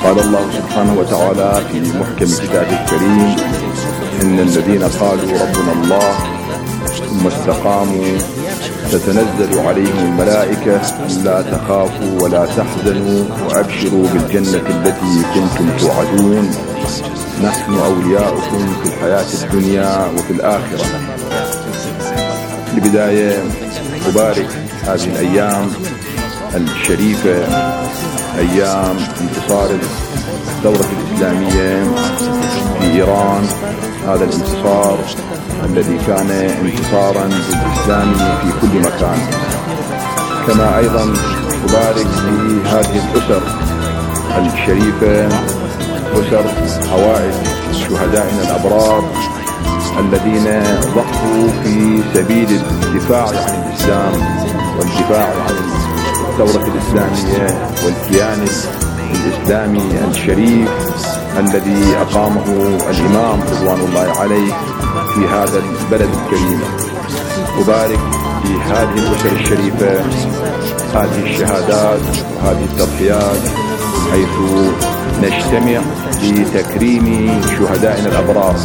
قال الله سبحانه وتعالى في محكم كتابه الكريم: إن الذين قالوا ربنا الله ثم استقاموا تتنزل عليهم الملائكة لا تخافوا ولا تحزنوا وأبشروا بالجنة التي كنتم توعدون نحن أولياؤكم في الحياة الدنيا وفي الآخرة. لبداية أبارك هذه الأيام الشريفة، أيام انتصار الثورة الإسلامية في إيران، هذا الانتصار الذي كان انتصارا للإسلام في كل مكان. كما أيضا أبارك في هذه الأسر الشريفة، أسر عوائل شهدائنا الأبرار الذين ضحوا في سبيل الدفاع عن الإسلام والدفاع عن الثورة الإسلامية والكيان الإسلامي الشريف الذي أقامه الإمام رضوان الله عليه في هذا البلد الكريم. أبارك في هذه الأسر الشريفة هذه الشهادات وهذه التضحيات، حيث نجتمع لتكريم شهدائنا الأبرار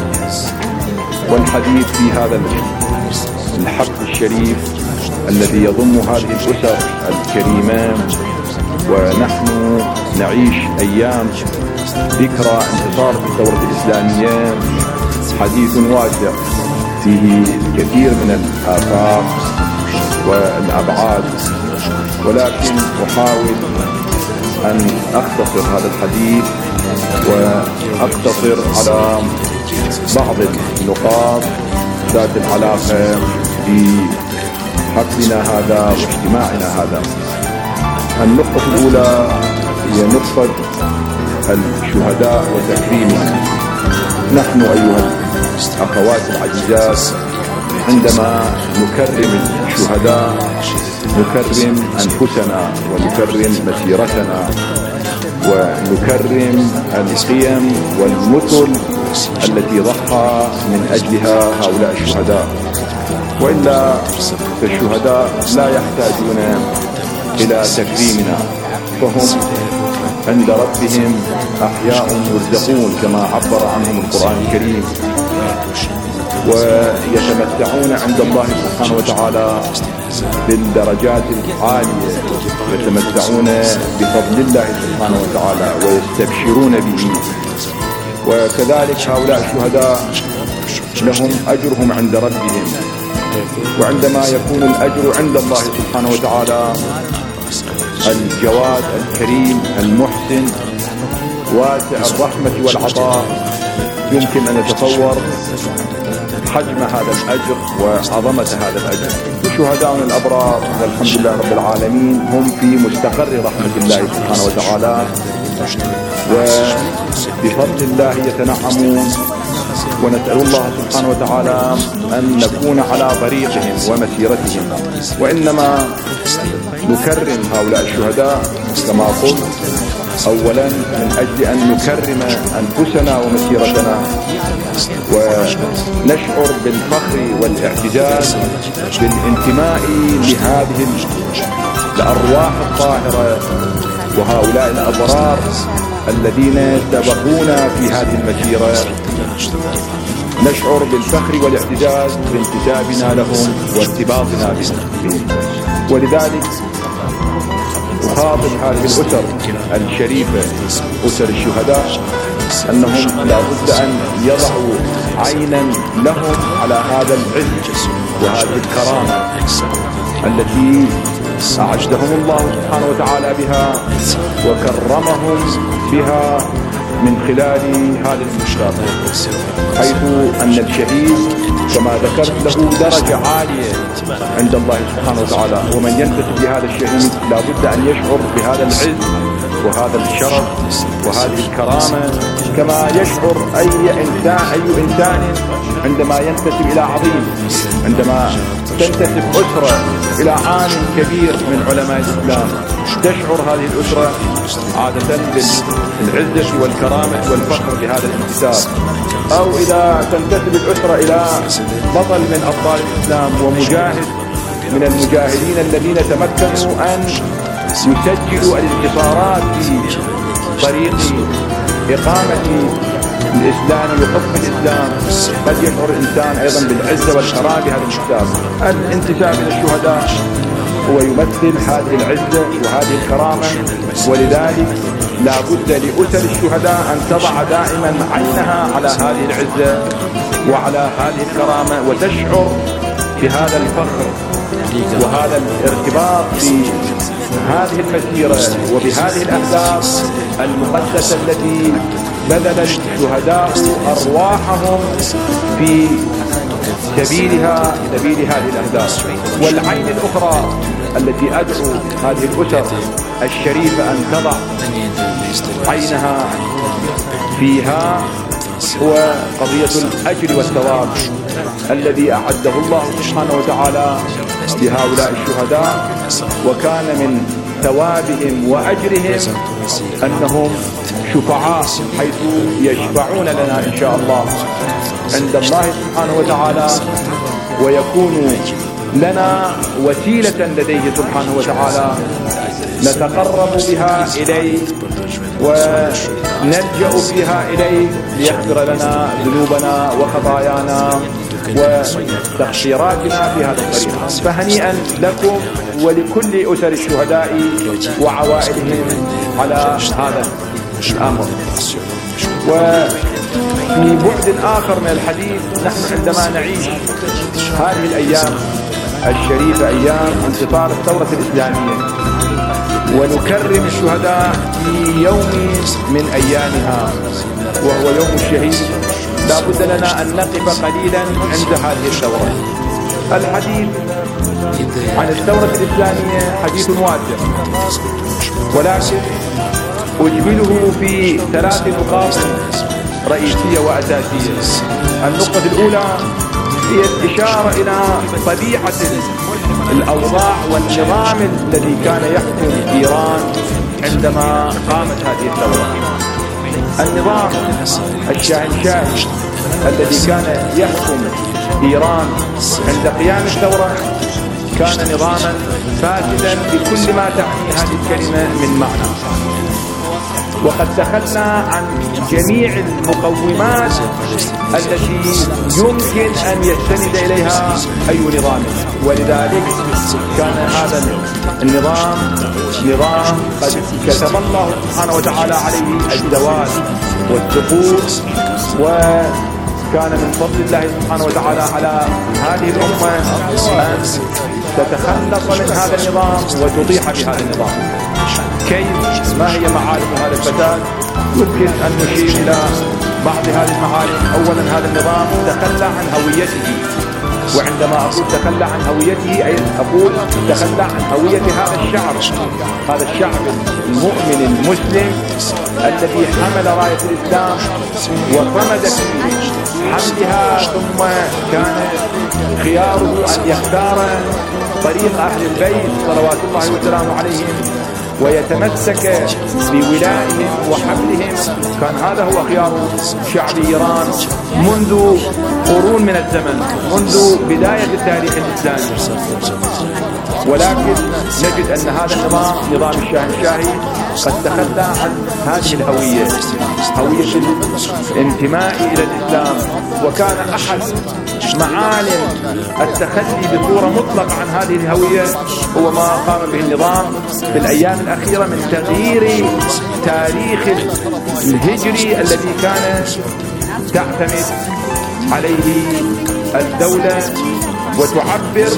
والحديث في هذا الحفل الشريف الذي يضم هذه الأسر الكريمة. ونحن نعيش أيام ذكرى انتصار الثورة الإسلامية، حديث واسع فيه كثير من الآفاق والأبعاد، ولكن أحاول أن أختصر هذا الحديث وأقتصر على بعض النقاط ذات العلاقة بحفلنا هذا واجتماعنا هذا. النقطة الأولى هي نقطة الشهداء وتكريمهم. نحن أيها الأخوات العزيزات عندما نكرم الشهداء نكرم أنفسنا ونكرم مسيرتنا ونكرم القيم والمثل التي ضحى من أجلها هؤلاء الشهداء. وإلا فالشهداء لا يحتاجون إلى تكريمنا، فهم عند ربهم أحياء يرزقون كما عبر عنهم القرآن الكريم، ويتمتعون عند الله سبحانه وتعالى بالدرجات العالية، يتمتعون بفضل الله سبحانه وتعالى ويستبشرون به. وكذلك هؤلاء الشهداء لهم أجرهم عند ربهم، وعندما يكون الأجر عند الله سبحانه وتعالى الجواد الكريم المحسن واسع الرحمة والعطاء، يمكن أن نتصور حجم هذا الأجر وعظمة هذا الأجر. وشهداؤنا الأبرار والحمد لله رب العالمين هم في مستقر رحمة الله سبحانه وتعالى، وبفضل الله يتنعمون، ونسأل الله سبحانه وتعالى أن نكون على طريقهم ومسيرتهم. وإنما نكرم هؤلاء الشهداء كما قلت أولا من أجل أن نكرم أنفسنا ومسيرتنا، ونشعر بالفخر والاعتزاز بالانتماء لهذه الأرواح الطاهرة وهؤلاء الأبرار الذين سبقونا في هذه المسيرة. نشعر بالفخر والاعتزاز بانتسابنا لهم وارتباطنا بهم. ولذلك أخاطب هذه الأسر الشريفة، أسر الشهداء، أنهم لا بد أن يضعوا عينا لهم على هذا العز وهذه الكرامة التي أعزهم الله سبحانه وتعالى بها وكرمهم بها من خلال هذا المشتاق، حيث أن الشهيد كما ذكرت له درجة عالية عند الله سبحانه وتعالى، ومن ينتسب لهذا الشهيد لا بد أن يشعر بهذا العز وهذا الشرف وهذه الكرامة، كما يشعر أي إنسان عندما ينتسب إلى عظيم، عندما تنتسب أسرة إلى عالم كبير من علماء الإسلام، تشعر هذه الأسرة عادة بالعزة والكرامة والفخر بهذا الانتساب. أو إذا تنتسب الأسرة إلى بطل من أبطال الإسلام ومجاهد من المجاهدين الذين تمكنوا أن يسجلوا الانتصارات طريق إقامة الإسلام وحكم الإسلام قد يشعر الإنسان أيضا بالعزة والكرامة بهذا الانتساب. الانتساب إلى الشهداء هو يمثل هذه العزة وهذه الكرامة، ولذلك لا بد لأسر الشهداء أن تضع دائما عينها على هذه العزة وعلى هذه الكرامة، وتشعر بهذا الفخر وهذا الارتباط بهذه المسيرة وبهذه الأهداف المقدسة التي بذل الشهداء أرواحهم في سبيل هذه الأهداف. والعين الأخرى التي أدعو هذه الأسر الشريفة أن تضع عينها فيها هو قضية الأجر والثواب الذي أعده الله سبحانه وتعالى لهؤلاء الشهداء، وكان من ثوابهم وأجرهم أنهم شفعاء، حيث يشفعون لنا إن شاء الله عند الله سبحانه وتعالى، ويكون لنا وسيلة لديه سبحانه وتعالى نتقرب بها إليه ونلجأ فيها إليه ليغفر لنا ذنوبنا وخطايانا وتقصيراتنا في هذا الطريق. فهنيئا لكم ولكل أسر الشهداء وعوائلهم على هذا الأمر. وفي بعد آخر من الحديث، نحن عندما نعيش هذه الأيام الشريفة، أيام انتصار الثورة الإسلامية، ونكرم الشهداء في يوم من أيامها وهو يوم الشهيد، لا بد لنا أن نقف قليلا عند هذه الثورة. الحديث عن الثورة الإسلامية حديث واسع، ولكن أجمله في 3 نقاط رئيسية وأساسية. النقطة الأولى هي الإشارة إلى طبيعة الأوضاع والنظام الذي كان يحكم إيران عندما قامت هذه الثورة. النظام الشاهنشاهي الذي كان يحكم إيران عند قيام الثورة كان نظاما فاسدا بكل ما تعني هذه الكلمة من معنى، وقد دخلنا عن جميع المقومات التي يمكن أن يستند إليها أي نظام. ولذلك كان هذا النظام نظام قد كتب الله سبحانه وتعالى عليه الزوال والسقوط، وكان من فضل الله سبحانه وتعالى على هذه الأمة أن تتخلص من هذا النظام وتطيح بهذا النظام. كيف؟ ما هي معالم هذا الفساد؟ يمكن أن نشير إلى بعض هذه المعالم. أولا، هذا النظام تخلى عن هويته، وعندما أقول تخلى عن هويته أي أقول تخلى عن هوية هذا الشعب المؤمن المسلم الذي حمل راية الإسلام وصمد في حملها، ثم كان خياره أن يختار طريق أهل البيت صلوات الله وسلامه عليهم ويتمسك بولائهم وحملهم. كان هذا هو خيار شعب إيران منذ قرون من الزمن، منذ بداية التاريخ الإسلامي. ولكن نجد أن هذا النظام، نظام الشاهنشاهي، قد تخلى عن هذه الهوية، هوية الانتماء إلى الإسلام. وكان أحد معالم التخلي بصورة مطلقة عن هذه الهوية هو ما قام به النظام في الأيام الأخيرة من تغيير تاريخ الهجري الذي كان تعتمد عليه الدولة وتعبر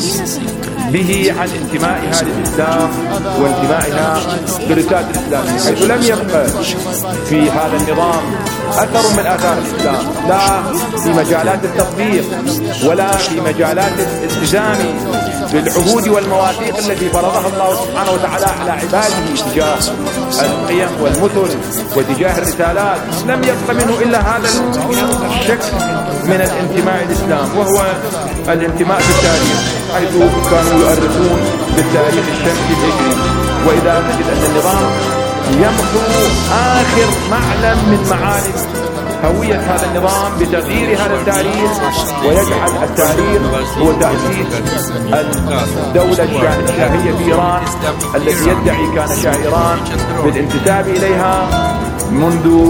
به عن انتمائها للإسلام وانتمائها لرسالة الإسلام، حيث لم يبقى في هذا النظام أثر من آثار الإسلام، لا في مجالات التطبيق ولا في مجالات الالتزام بالعهود والمواثيق التي فرضها الله سبحانه وتعالى على عباده تجاه القيم والمثل وتجاه الرسالات. لم يبقى منه إلا هذا الشكل من الانتماء للإسلام، وهو الانتماء بالتاريخ، حيث كانوا يؤرخون بالتاريخ الشمسي الهجري. وإذا نجد أن النظام يمحو آخر معلم من معالم هوية هذا النظام بتغيير هذا التاريخ، ويجعل التاريخ هو تأسيس الدولة الشاهية في إيران التي يدعي كان شاه إيران بالانتساب إليها منذ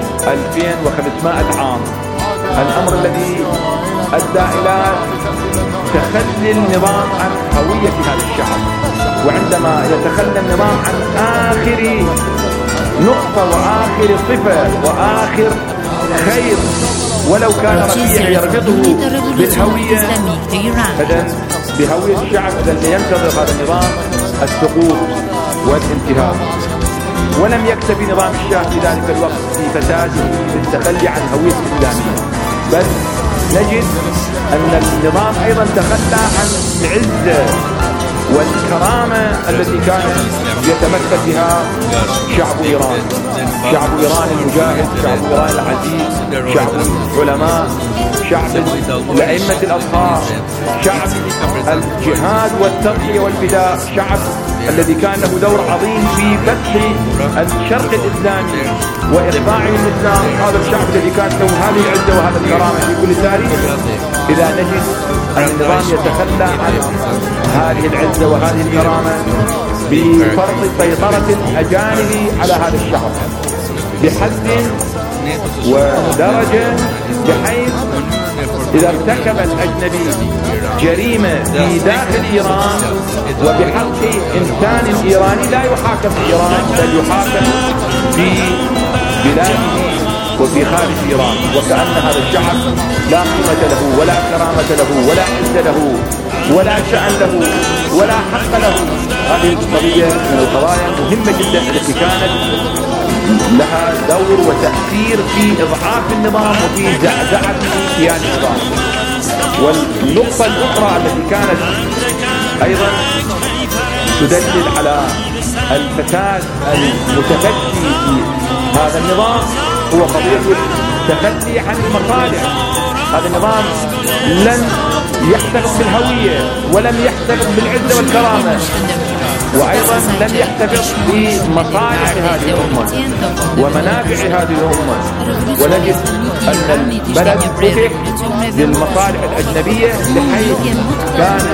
2500 عام. الأمر الذي أدى إلى تخلي النظام عن هوية هذا الشعب. وعندما يتخلى النظام عن آخر نقطة وآخر صفة وآخر خير ولو كان رفيع يربطه بالهوية، إذن بهوية الشعب، إذن ينتظر هذا النظام السقوط والانتهاء. ولم يكتفي نظام الشاه في ذلك الوقت في فساده بالتخلي عن هوية الإسلامية، بل نجد أن النظام أيضا تخلى عن العزة والكرامة التي كان يتمثل بها شعب إيران، شعب إيران المجاهد، شعب إيران العزيز، شعب العلماء، شعب الأئمة الأطهار، شعب الجهاد والتضحية والفداء، شعب الذي كان له دور عظيم في فتح الشرق الإسلامي وإخضاعه للإسلام. هذا الشعب الذي كانت له هذه العزة وهذا الكرامة في كل تاريخ، إذا نجد أن النظام يتخلى عن هذه العزة وهذه الكرامة بفرض سيطرة الأجانب على هذا الشعب بحد ودرجة، بحيث إذا ارتكب الأجنبي جريمة في داخل إيران وبحق إنسان إيراني لا يحاكم في إيران، بل يحاكم في بلاده وفي خارج إيران، وكأن هذا الشعب لا قيمة له ولا كرامة له ولا عز له ولا شأن له ولا حق له. هذه القضية من القضايا مهمة جدا التي كانت لها دور وتأثير في إضعاف النظام وفي زعزعة كيان النظام. والنقطة الأخرى التي كانت أيضا تدلل على الفساد المتفشي في هذا النظام هو قضية التخلي عن المصالح. هذا النظام لن يحتفظ بالهوية ولم يحتفظ بالعزة والكرامة، وأيضا لم يحتفظ بمصالح هذه الأمة ومنافع هذه الأمة. ونجد أن البلد فتح للمصالح الأجنبية، بحيث كان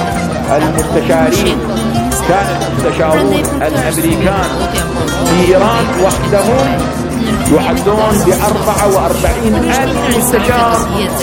المستشارون الأمريكان في إيران وحدهم يعدون ب44,000 مستشار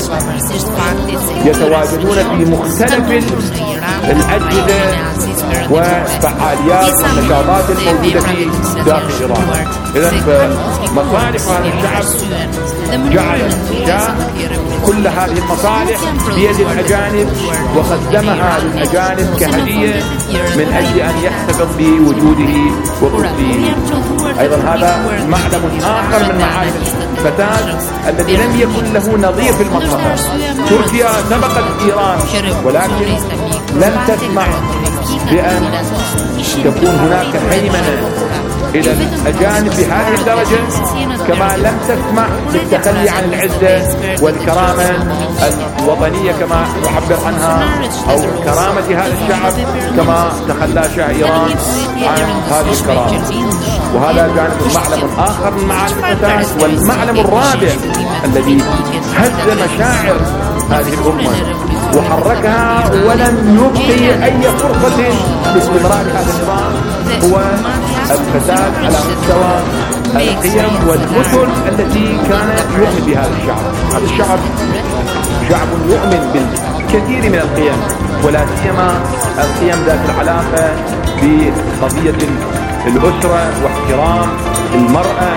يتواجدون في مختلف الأجهزة وفعاليات والنشاطات الموجودة في داخل إيران. إذن فمصالح هذا الشعب جعل الشاه كل هذه المصالح بيد الأجانب وقدمها للأجانب كهدية من أجل أن يحتفظ بوجوده وكرسيه. أيضا هذا معلم آخر من معالم الفساد الذي لم يكن له نظير في المنطقة. تركيا سبقت إيران، ولكن لم تسمح بأن تكون هناك هيمنة إلى الأجانب بهذه الدرجة، كما لم تسمح بالتخلي عن العزة والكرامة الوطنية كما نعبر عنها، أو كرامة هذا الشعب كما تخلى شاه إيران عن هذه الكرامة. وهذا جانب معلم آخر من معالم الفساد. والمعلم الرابع الذي هز مشاعر هذه الأمة وحركها ولم يبقي أي فرصة لاستمرار هذا النظام هو الفساد على مستوى القيم والمثل التي كان يؤمن بهذا الشعب. هذا الشعب شعب يؤمن بالكثير من القيم، ولا سيما القيم ذات العلاقة بقضية الأسرة واحترام المرأة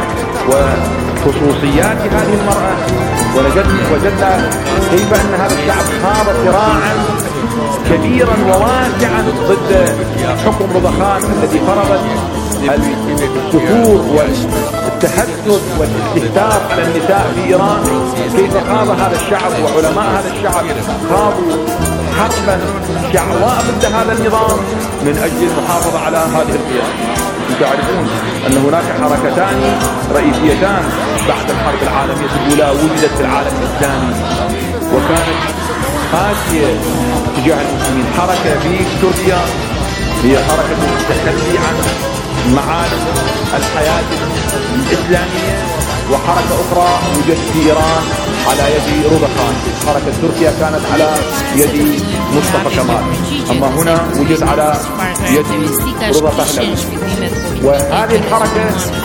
وخصوصيات هذه المرأة. وجدنا كيف أن هذا الشعب خاض صراعا كبيرا وواسعا ضد حكم رضخان الذي فرضت الكفور والتحدث والاستهتار على النساء في إيران. كيف خاض هذا الشعب وعلماء هذا الشعب خاضوا حربا شعواء ضد هذا النظام من أجل المحافظة على هذه القيم. تعرفون أن هناك حركتان رئيسيتان بعد الحرب العالمية الأولى وجدت في العالم الإسلامي وكانت قاسية تجاه المسلمين. حركة في تركيا هي حركة التخلي عن معالم الحياة الإسلامية وحركة أخرى وجدت في إيران على يد رضا خان. حركة تركيا كانت على يد مصطفى كمال، أما هنا وجد على يد رضا بهلوي. وهذه الحركة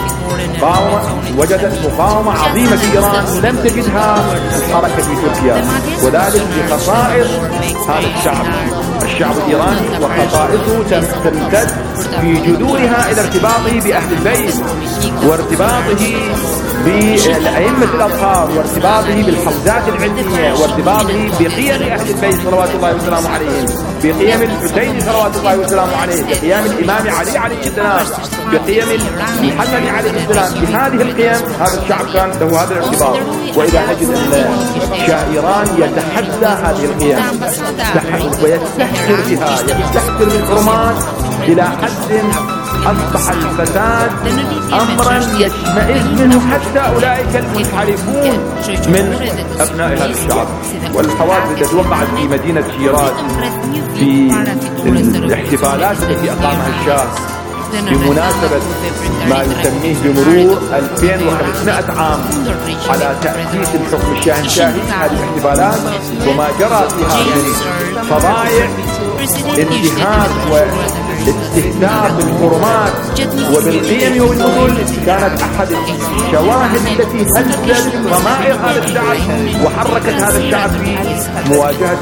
وجدت مقاومة عظيمة في إيران لم تجدها الحركة في تركيا، وذلك بخصائص هذا الشعب الإيراني، وخصائصه تمتد في جذورها إلى ارتباطه بأهل البيت، وارتباطه بالأئمة الأطهار، وارتباطه بالحوزات العلمية، وارتباطه بقيم أهل البيت صلوات الله وسلامه عليهم، بقيم الحسين صلوات الله وسلامه عليه، بقيم الإمام علي عليه السلام، بقيم الحسن عليه السلام. بهذه القيم هذا الشعب كان له هذا الارتباط. وإذا نجد أن شاه إيران يتحدى هذه القيم ويستحسر بها، يستحسر بالحرمات إلى حد أصبح الفساد أمرا يشمئز منه حتى أولئك المنحرفون من أبناء هذا الشعب. والحوادث التي وقعت في مدينة شيراز في الاحتفالات التي أقامها الشاه بمناسبة ما يسميه بمرور 2500 عام على تأسيس الحكم الشاهنشاهي، هذه الاحتفالات وما جرى فيها من فضائع انتهاك واستهتار بالحرمات وبالقيم والأصول كانت أحد الشواهد التي هزت ضمائر هذا الشعب وحركت هذا الشعب في مواجهة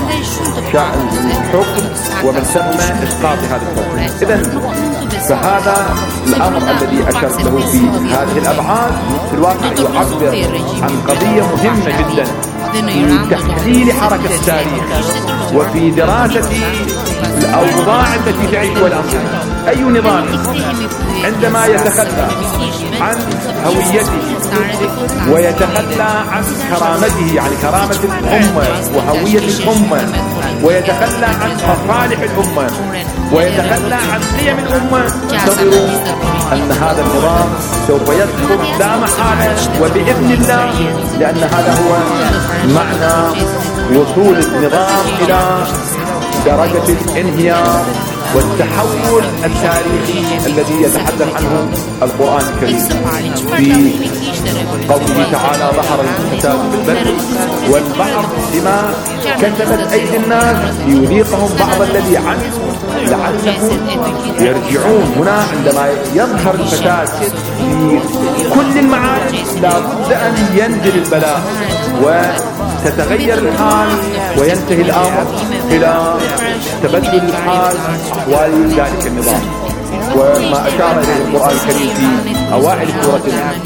الحكم ومن ثم إسقاط هذا الحكم. إذن فهذا الأمر الذي أشرت له في هذه الأبعاد في الواقع يعبر عن قضية مهمة جدا في تحليل حركة التاريخ وفي دراسة الأوضاع التي تعيشها الأنظمة. أي نظام عندما يتخلى عن هويته ويتخلى عن كرامته، يعني كرامة الأمة وهوية الأمة، ويتخلى عن مصالح الأمة ويتخلى عن قيم الأمة، انتظروا أن هذا النظام سوف يسقط لا محالة وبإذن الله، لأن هذا هو معنى وصول النظام إلى درجة الانهيار والتحول التاريخي الذي يتحدث عنه القرآن الكريم في قوله تعالى: ظهر الفساد في البر والبحر بما كسبت أيدي الناس ليذيقهم بعض الذي عملوا لعلهم يرجعون. هنا عندما يظهر الفساد في كل المعارف لا بد أن ينزل البلاء وتتغير الحال وينتهي الأمر إلى تبدل الحال أحوال ذلك النظام. وما أشار إليه القرآن الكريم في أوائل سورة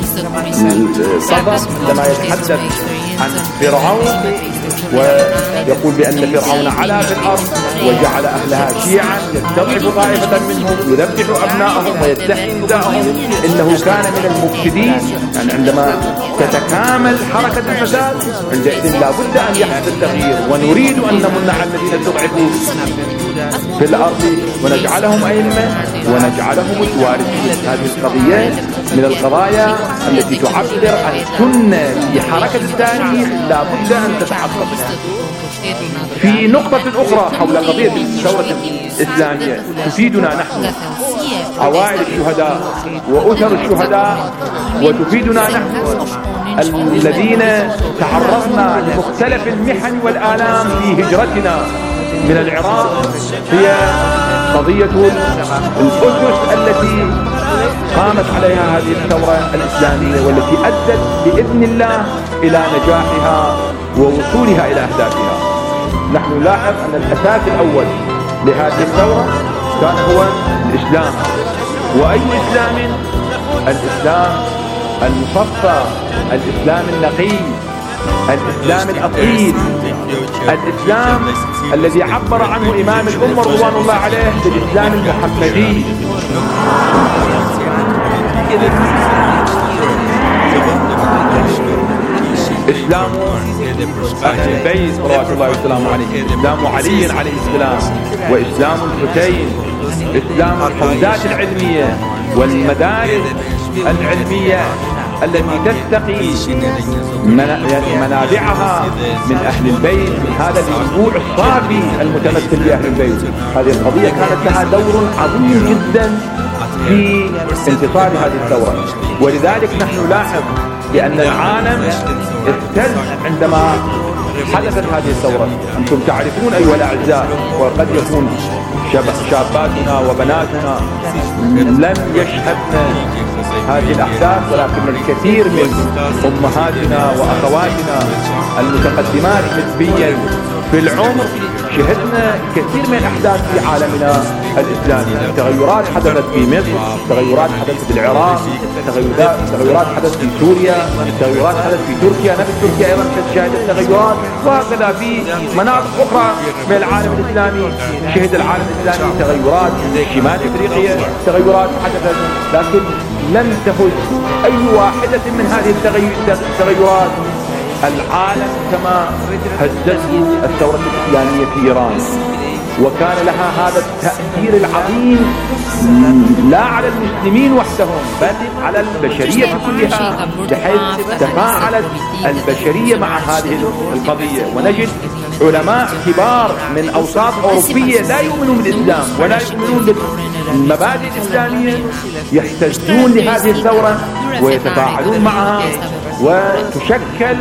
الصدر عندما يتحدث عن فرعون ويقول بأن فرعون علا في الأرض وجعل أهلها شيعا يستضعف طائفة منهم يذبح أبناءهم ويستحيي نساءهم إنه كان من المفسدين. يعني عندما تتكامل حركة الفساد عندئذ لا بد أن يحدث التغيير، ونريد أن نمن على الذين استضعفوا في الأرض ونجعلهم أئمة ونجعلهم الوارثين. هذه القضية من القضايا التي تعبر عن سنة في حركة التاريخ لا بد أن تتحقق. في نقطة أخرى حول قضية الثورة الإسلامية تفيدنا نحن عوائل الشهداء وأسر الشهداء، وتفيدنا نحن الذين تعرضنا لمختلف المحن والآلام في هجرتنا من العراق، هي قضية الأسس التي قامت عليها هذه الثورة الإسلامية والتي أدت بإذن الله إلى نجاحها ووصولها إلى أهدافها. نحن نلاحظ أن الأساس الأول لهذه الثورة كان هو الإسلام. وأي إسلام؟ الإسلام المصفى، الإسلام النقي، الإسلام الأصيل، الإسلام الذي عبر عنه إمام الأمة رضوان الله عليه بالإسلام المحمدي. إسلام أهل البيت صلوات الله وسلامه عليه، إسلام علي عليه السلام، وإسلام الحسين، إسلام الحوزات العلمية والمدارس العلمية التي تستقي منابعها من أهل البيت، من هذا الأسبوع الصافي المتمثل بأهل البيت. هذه القضية كانت لها دور عظيم جدا في انتصار هذه الثورة. ولذلك نحن نلاحظ بأن العالم اهتز عندما حدثت هذه الثورة. أنتم تعرفون أيها الأعزاء، وقد يكون شاباتنا وبناتنا لم يشهدن هذه الأحداث، ولكن الكثير من أمهاتنا وأخواتنا المتقدمات نسبيا في العمر شهدنا كثير من الأحداث في عالمنا الإسلامي. تغيرات حدثت في مصر، تغيرات حدثت في العراق، تغيرات حدثت في سوريا، تغيرات حدثت في تركيا، نفس تركيا أيضا شهدت تغيرات، وهكذا في مناطق أخرى من العالم الإسلامي شهد العالم الإسلامي تغيرات. شمال أفريقيا تغيرات حدثت، لكن لم تهز أي واحدة من هذه التغيرات العالم كما هزته الثورة الإسلامية في إيران، وكان لها هذا التأثير العظيم لا على المسلمين وحدهم بل على البشرية كلها، بحيث تفاعلت البشرية مع هذه القضية. ونجد علماء كبار من أوساط أوروبية لا يؤمنون بالإسلام ولا يؤمنون بالمبادئ الإسلامية يحتجون لهذه الثورة ويتفاعلون معها، وتشكل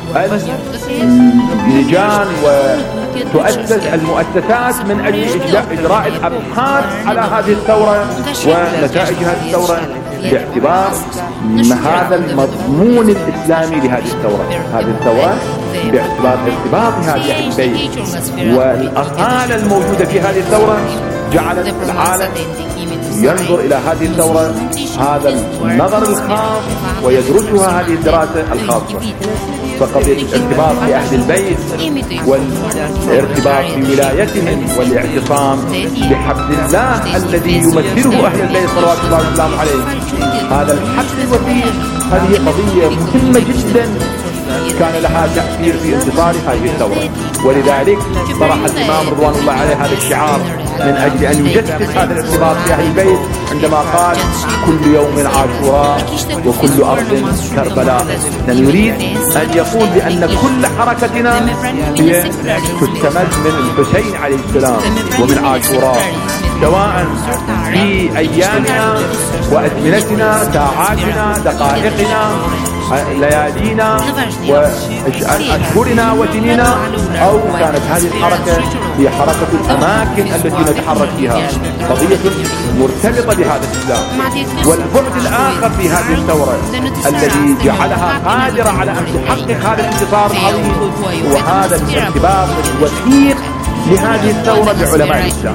اللجان وتؤسس المؤسسات من أجل إجراء الأبحاث على هذه الثورة ونتائج هذه الثورة باعتبار هذا المضمون الإسلامي لهذه الثورة. هذه الثورة باعتبار ارتباطها بأهل البيت والأصالة الموجودة في هذه الثورة جعلت العالم ينظر إلى هذه الثورة هذا النظر الخاص ويدرسها هذه الدراسة الخاصة. فقضية الارتباط بأهل البيت والارتباط بولايتهم والاعتصام بحبل الله الذي يمثله أهل البيت صلوات الله وسلامه عليه، هذا الحبل الوثيق، هذه قضية مهمة جدا كان لها تأثير في انتصار هذه الثورة. ولذلك طرح الإمام رضوان الله عليه هذا الشعار من أجل أن يجسد هذا الارتباط بأهل البيت عندما قال: كل يوم عاشوراء وكل أرض كربلاء. نريد أن يقول بأن كل حركتنا هي تستمد من الحسين عليه السلام ومن عاشوراء، سواء في أيامنا وأزمنتنا، ساعاتنا، دقائقنا، ليالينا وأشهرنا وسنينا، أو كانت هذه الحركة هي حركة الأماكن التي نتحرك فيها، قضية مرتبطة بهذا الإسلام. والبعد الآخر في هذه الثورة الذي جعلها قادرة على أن تحقق هذا الانتصار العظيم هو هذا الارتباط الوثيق لهذه الثورة بعلماء الإسلام.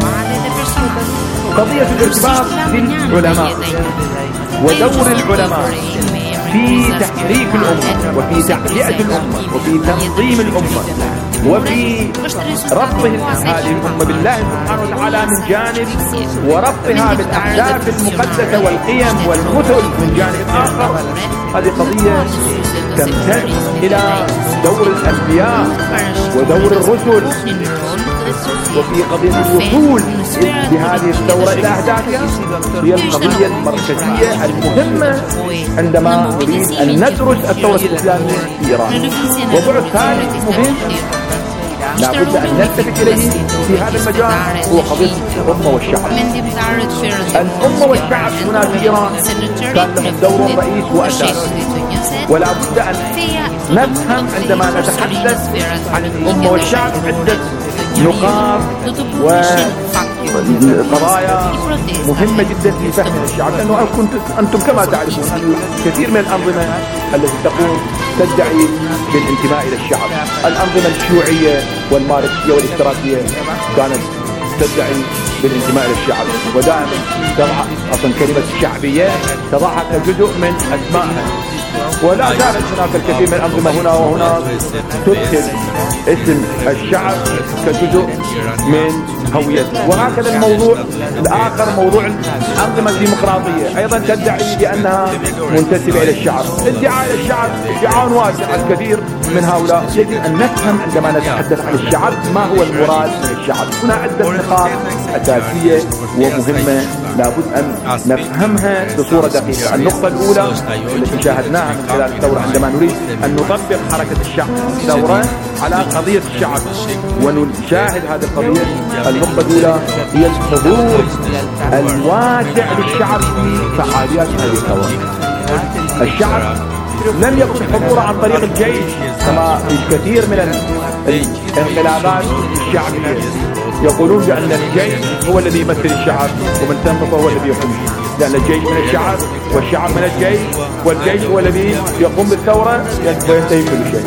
قضية الارتباط بالعلماء ودور العلماء في تحريك الأمة وفي تعبئة الأمة وفي تنظيم الأمة وفي ربط هذه الأمة بالله سبحانه وتعالى من جانب، وربطها بالأحداث المقدسة والقيم والمثل من جانب آخر. هذه قضية تمتد إلى دور الأنبياء ودور الرسل، وفي قضية الوصول بهذه الثورة إلى أهدافها هي القضية المركزية المهمة عندما نريد أن ندرس الثورة الإسلامية في إيران. وبعد ثالث مهم لابد أن نلتفت إليه في هذا المجال هو قضية الأمة والشعب. الأمة والشعب هنا في إيران كان لهم دور رئيس وأساس، ولا بد أن نفهم عندما نتحدث عن الأمة والشعب عدة نقاط وقضايا مهمة جدا في فهم الشعب، لأنه أنتم كما تعرفون أن كثير من الأنظمة التي تقوم تدعي بالانتماء إلى الشعب، الأنظمة الشيوعية والماركسية والاشتراكية كانت تدعي بالانتماء إلى الشعب، ودائما تضع أصلا كلمة الشعبية تضعها كجزء من أسمائها. ولا زالت هناك الكثير من الأنظمة هنا وهنا تدخل اسم الشعب كجزء من هويته. وهكذا الموضوع الآخر موضوع الأنظمة الديمقراطية أيضا تدعي بأنها منتسبة إلى الشعب. ادعاء إلى الشعب ادعاء واسع، الكثير من هؤلاء. يجب أن نفهم عندما نتحدث عن الشعب ما هو المراد من الشعب. هنا عدة نقاط أساسية ومهمة لابد أن نفهمها بصورة دقيقة. النقطة الأولى التي شاهدناها من خلال الثورة عندما نريد أن نطبق حركة الشعب الثورة على قضية الشعب ونشاهد هذه القضية، النقطة الأولى هي الحضور الواسع للشعب في فعاليات هذه الثورة. الشعب لم يكن حضوره عن طريق الجيش كما في كثير من الانقلابات الشعبية يقولون بأن الجيش هو الذي يمثل الشعب ومن ثم فهو الذي يقوم، لأن الجيش من الشعب والشعب من الجيش والجيش هو الذي يقوم بالثورة وينتهي كل شيء.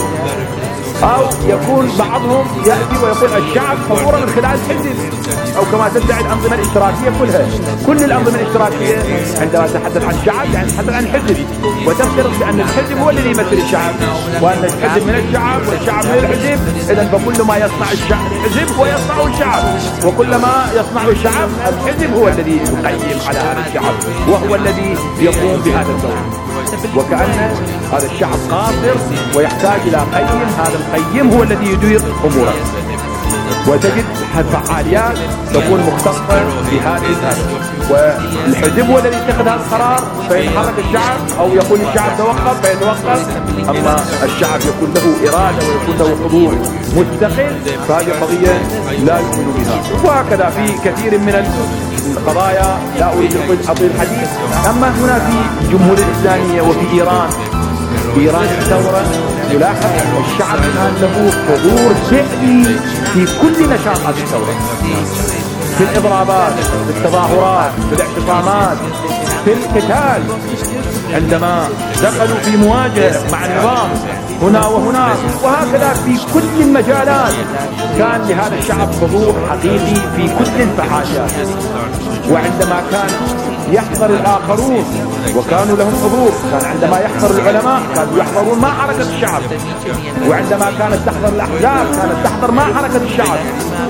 أو يكون بعضهم يأتي ويقول الشعب حضوره من خلال الحزب، أو كما تدعي الأنظمة الاشتراكية كلها. كل الأنظمة الاشتراكية عندما تتحدث عن الشعب يعني تتحدث عن الحزب، وتفترض بأن الحزب هو الذي يمثل الشعب، وأن الحزب من الشعب والشعب من الحزب. إذن فكل ما يصنع الحزب هو يصنعه الشعب، وكل ما يصنعه الشعب الحزب هو الذي يقيم على هذا الشعب وهو الذي يقوم بهذا الدور. وكأن هذا الشعب قاصر ويحتاج إلى قيم، هذا القيم هو الذي يدير أموره. وتجد الفعاليات تكون مختصة بهذه الهدف، والحزب هو الذي يتخذ هذا القرار فيتحرك الشعب، أو يقول الشعب توقف فيتوقف. أما الشعب يكون له إرادة ويكون له حضور مستقل، فهذه قضية لا يؤمن بها. وهكذا في كثير من القضايا لا أريد أطيل الحديث. أما هنا في الجمهورية الإسلامية وفي إيران، في إيران الثورة يلاحظ أن الشعب كان له حضور فعلي في كل نشاطات الثورة، في الإضرابات، في التظاهرات، في الاعتصامات، في القتال. عندما دخلوا في مواجهة مع النظام هنا وهناك، وهكذا في كل المجالات كان لهذا الشعب حضور حقيقي في كل الفعاليات. وعندما كان يحضر الآخرون وكانوا لهم حضور، كان عندما يحضر العلماء كانوا يحضرون مع حركة الشعب، وعندما كانت تحضر الأحزاب كانت تحضر مع حركة الشعب.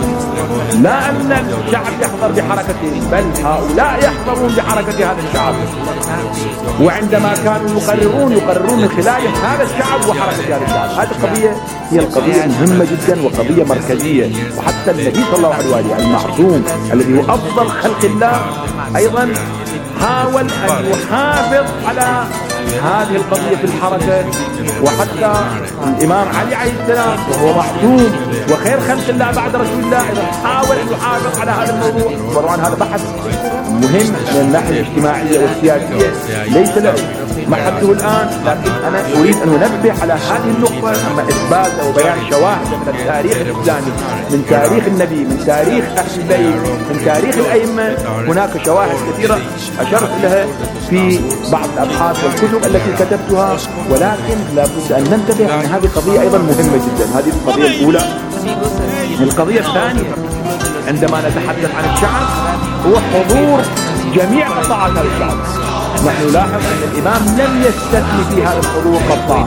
لا أن الشعب يحضر بحركته، بل هؤلاء يحضرون بحركة هذا الشعب. وعندما كانوا يقررون من خلال هذا الشعب وحركة هذا الشعب. هذه القضية هي القضية مهمة جدا وقضية مركزية. وحتى النبي صلى الله عليه وآله المعصوم الذي هو أفضل خلق الله أيضا حاول أن يحافظ على هذه القضية في الحركة. وحتى الإمام علي عليه السلام وهو معصوم وخير خلق الله بعد رسول الله أيضا حاول أن يحافظ على هذا الموضوع. طبعا هذا بحث مهم من الناحية الاجتماعية والسياسية ليس له محله الآن، لكن أنا أريد أن أنبه على هذه النقطة. أما إثبات أو بيان شواهد من التاريخ الإسلامي، من تاريخ النبي، من تاريخ أهل البيت، من تاريخ الأئمة، هناك شواهد كثيرة أشرت لها في بعض الأبحاث والكتب التي كتبتها. ولكن لابد أن ننتبه أن هذه قضية أيضا مهمة جدا. هذه القضية الأولى. القضية الثانية عندما نتحدث عن الشعب هو حضور جميع قطاعات هذا الشعب. نحن نلاحظ أن الإمام لم يستثني في هذا الحضور قطاع،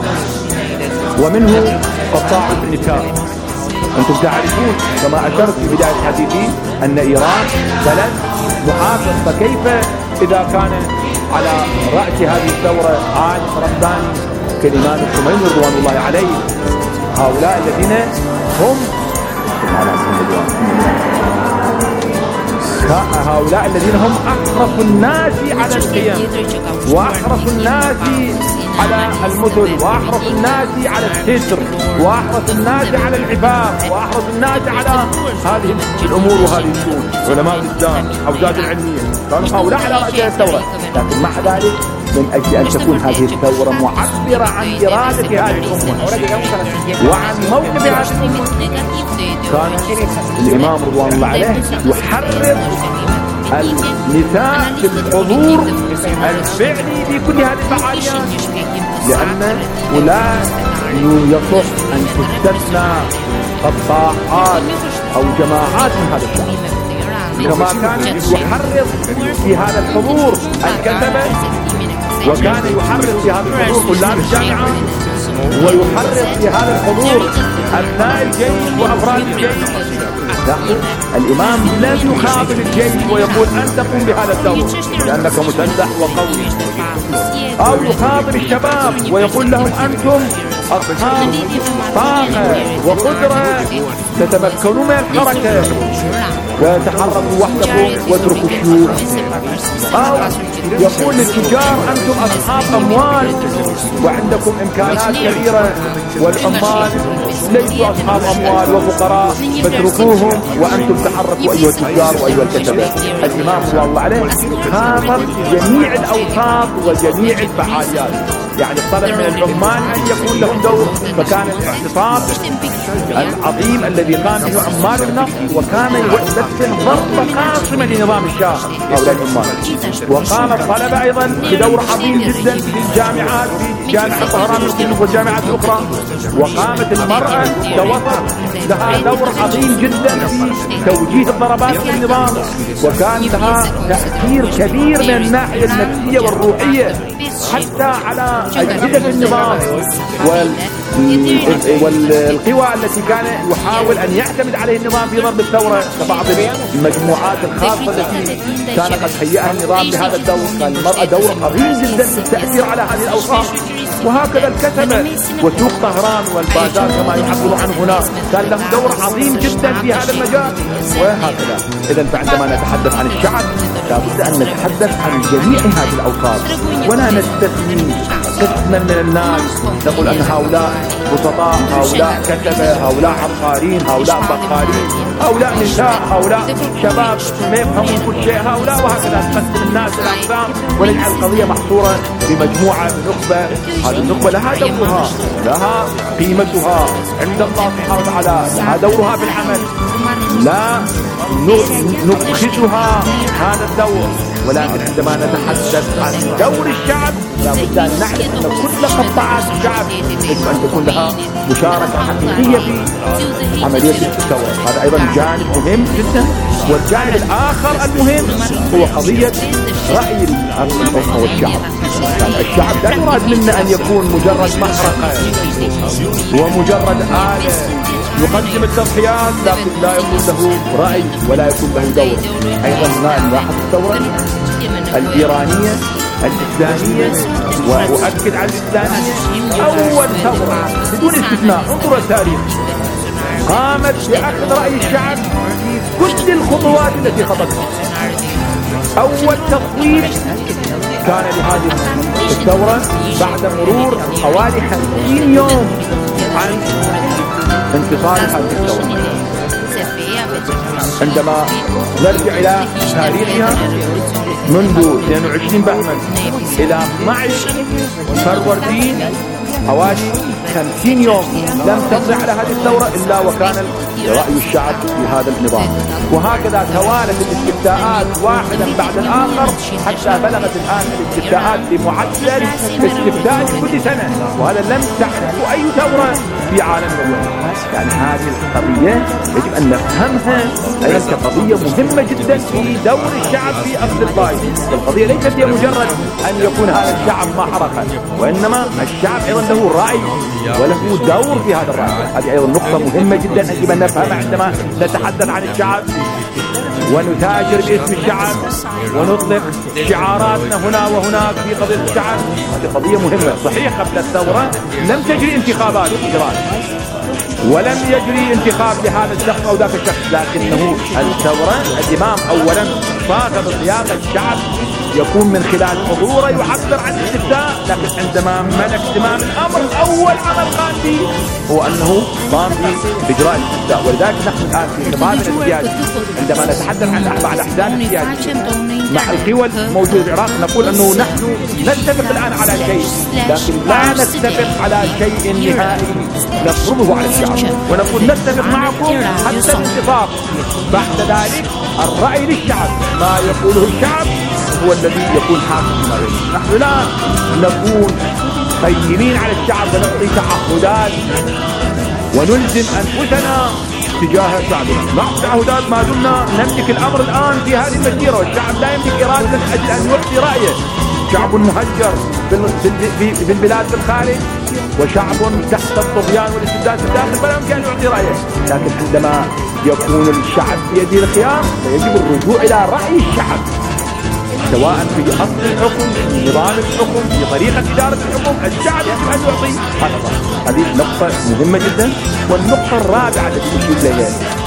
ومنه قطاع النكاح. أنتم تعرفون كما أشرت في بداية حديثي أن إيران بلد محافظ، فكيف إذا كان على رأس هذه الثورة عالم رباني كالإمام الخميني رضوان الله عليه؟ هؤلاء الذين هم هؤلاء الذين هم أحرص الناس على القيم، وأحرص الناس على المثل، وأحرص الناس على الستر، وأحرص الناس على العفاف، وأحرص الناس على هذه الأمور وهذه الشؤون. علماء الإسلام، حوزات العلمية، كانوا هؤلاء على رأس الثورة. لكن مع ذلك من أجل أن تكون هذه الثورة معبرة عن إرادة هذه الأمة وعن موقف هذه الأمة، كان الإمام رضوان الله عليه يحرض النساء في الحضور الفعلي في كل هذه الفعاليات، لأن لا يصح أن تستثنى قطاعات أو جماعات من هذا الشعب. كما كان يحرض في هذا الحضور الكتبة، وكان يحرض في هذا الحضور طلاب الجامعة، ويحرض في هذا الحضور أبناء الجيش وأفراد الجيش. الإمام لم يخاطب الجيش ويقول أنت قم بهذا الدور لأنك مسلح وقوي، أو يخاطب الشباب ويقول لهم أنتم أصحاب طاقة وقدرة تتمكنون من الحركة وتحركوا وحدكم واتركوا الشيوخ، أو يقول للتجار أنتم أصحاب أموال وعندكم إمكانات كبيرة، والعمال ليسوا أصحاب أموال وفقراء، فاتركوهم وأنتم تحركوا أيها التجار وأيها الكتبة. الإمام صلى الله عليه خاطب جميع الأوساط وجميع الفعاليات، يعني طلب من العمال أن يكون لهم دور. فكان الاعتصام العظيم الذي قام به عمال النفط، وكان يمثل ضربة قاصمة لنظام الشاه هؤلاء العمال. وقام الطلبة أيضا بدور عظيم جدا في الجامعات، في جامعة طهران والجامعات الأخرى. وقامت المرأة كوسط لها دور عظيم جدا في توجيه الضربات للنظام، وكان لها تأثير كبير من الناحية النفسية والروحية حتى على أجهزة النظام والقوى التي كان يحاول أن يعتمد عليه النظام في ضرب الثورة، كبعض المجموعات الخاصة التي كان قد هيئها النظام بهذا الدور. كان المرأة دور عظيم جدا في التأثير على هذه الأوصاف. وهكذا الكتبة وسوق طهران والبازار كما يعبر عنه هنا كان له دور عظيم جدا في هذا المجال، وهكذا. إذا فعندما نتحدث عن الشعب لابد أن نتحدث عن جميع هذه الأوصاف، ولا نستثني قسما من الناس نقول أن هؤلاء بسطاء، هؤلاء كتبة، هؤلاء عبقاريين، هؤلاء بقالين، هؤلاء نساء، هؤلاء شباب ما يفهمون كل شيء، هؤلاء، وهكذا نقسم الناس الأقسام ونجعل القضية محصورة بمجموعة نخبة. هذه النخبة لها دورها، لها قيمتها عند الله سبحانه وتعالى، لها دورها في العمل، لا نبخسها هذا الدور. ولكن عندما نتحدث عن دور الشعب لابد أن نعرف أن كل قطاعات الشعب يجب أن تكون لها مشاركة حقيقية في عملية الثورة. هذا أيضا جانب مهم جدا. والجانب الآخر المهم هو قضية رأي الأمة والشعب. يعني الشعب لا يراد منا أن يكون مجرد محرقة ومجرد آلة يقدم التضحيات لكن لا يكون له رأي ولا يكون له دور. أيضا نلاحظ الثورة الإيرانية الإسلامية، وأؤكد على الإسلامية، أول ثورة بدون استثناء، انظروا التاريخ، قامت بأخذ رأي الشعب في كل الخطوات التي خطتها. أول تصويت كان لهذه الثورة بعد مرور حوالي 50 يوم عن انتصار هذه الثورة. عندما نرجع إلى تاريخها منذ 22 بهمن إلى 12 فروردين حوالي 50 يوم لم تمضي على هذه الثورة إلا وكان رأي الشعب في هذا النظام. وهكذا توالت الاستفتاءات واحدا بعد الآخر حتى بلغت الآن الاستفتاءات بمعدل استفتاء كل سنة، وهذا لم تعرفه أي ثورة في عالم اليوم. يعني هذه القضية يجب أن نفهمها أيضا كقضية مهمة جدا في دور الشعب في أخذ الرأي. القضية ليست هي مجرد أن يكون هذا الشعب محرقا، وإنما الشعب أيضا له رأي وله دور في هذا الرأي. هذه أيضا نقطة مهمة جدا يجب أن نفهمها عندما نتحدث عن الشعب ونتاجر باسم الشعب ونطلق شعاراتنا هنا وهناك في قضية الشعب. هذه قضية مهمة. صحيح قبل الثورة لم تجري انتخابات ولم يجري انتخاب لهذا الشخص أو ذاك الشخص، لكنه الثورة الإمام أولا صاغ بصياغة الشعب يكون من خلال حضوره يعبر عن الاستفتاء. لكن عندما ملك زمام الأمر أول عمل قام به هو أنه قام بإجراء الاستفتاء. ولذلك نحن الآن في خطابنا السياسي عندما نتحدث عن بعض الأحزاب السياسية مع القوى الموجودة في العراق نقول أنه نحن نتفق الآن على شيء، لكن لا نتفق على شيء نهائي نفرضه على الشعب، ونقول نتفق معكم حتى الاتفاق. بعد ذلك الرأي للشعب، ما يقوله الشعب هو الذي يكون حاكم فيما بيننا. نحن لا نكون قيمين على الشعب ونعطي تعهدات ونلزم أنفسنا تجاه شعبنا. نعطي تعهدات ما دمنا نملك الأمر الآن في هذه المسيرة، والشعب لا يملك إرادة من أجل أن يعطي رأيه. شعب مهجر في البلاد في الخارج، وشعب تحت الطغيان والاستبداد في الداخل فلا يمكن أن يعطي رأيه. لكن عندما يكون الشعب بيده الخيار فيجب الرجوع إلى رأي الشعب، سواء في أصل الحكم، في نظام الحكم، في طريقة إدارة الحكم. الشعب يجب أن يعطي هذا. هذه نقطة مهمة جدا. والنقطة الرابعة التي نشير إليها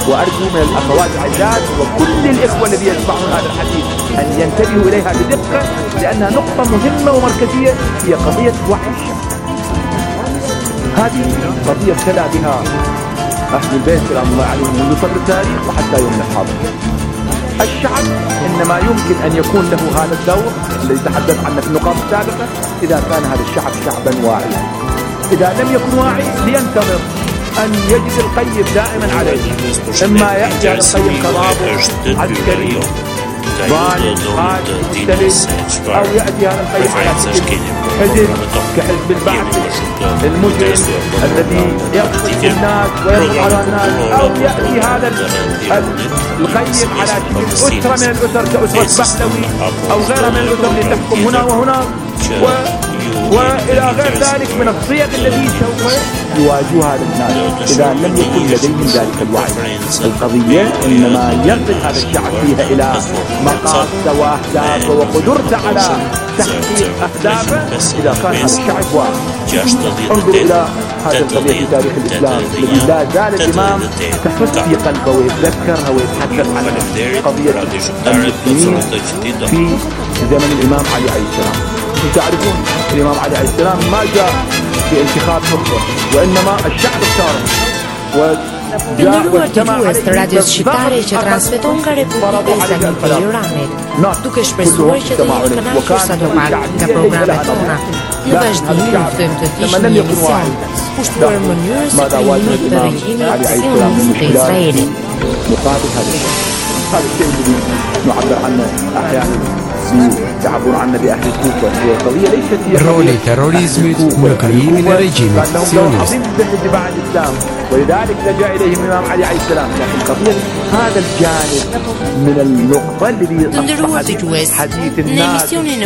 وأرجو من الأخوات العزاز وكل الإخوة الذين يسمعون هذا الحديث أن ينتبهوا إليها بدقة، لأنها نقطة مهمة ومركزية هي قضية وحي الشعب. هذه قضية ابتلى بها أهل البيت سلام الله عليهم منذ صدر التاريخ وحتى يومنا الحاضر. الشعب إنما يمكن أن يكون له هذا الدور الذي تحدث عنه في النقاط السابقة إذا كان هذا الشعب شعبا واعيا. إذا لم يكن واعي لينتظر أن يجد القيم دائما عليه، إما يأتي هذا القيم كضابط عسكري ظالم قائد مختلف، أو يأتي هذا القيم على حزب كحزب البعث المجرم الذي يقتل الناس ويضغط على الناس، أو يأتي هذا القيم على شكل أسرة من الأسر كأسرة بحلوي أو غيرها من الأسر اللي تحكم هنا وهنا وإلى غير ذلك من الصيغ التي سوف يواجهها هذا الناس إذا لم يكن لديهم ذلك الوعي. القضية إنما يصل هذا الشعب فيها إلى مقاصد وأهداف وقدرته على تحقيق أهدافه إذا كان هذا الشعب واعي. انظروا إلى هذه القضية في تاريخ الإسلام الذي لا زال الإمام تحس في قلبه ويتذكرها ويتحدث عنها، قضية المسلمين في زمن الإمام علي عليه السلام. تعرفون الإمام علي عليه السلام ما جاء في انتخاب نخبة، وإنما الشعب اختاره. Nderuar dëgjues të radios shqiptare që transmeton nga Republika Islamike e Iranit, duke shpresuar që të jeni kënaqur sadopak nga programet tona, në vazhdim ju ftojmë të ndiqni një emision kushtuar mënyrës së krijimit të regjimit sionist të Izraelit. هذا الشيء الذي نعبر عنه أحيانا يعبر عنه بأهل الكوفة. هي قضية ليست هي رول terrorizmit në krijimin e regjimit sionist. عظيم جدا لاتباع الإسلام، ولذلك لجأ إليهم الإمام علي عليه السلام. لكن قضية هذا الجانب من النقطة الذي حديث الناس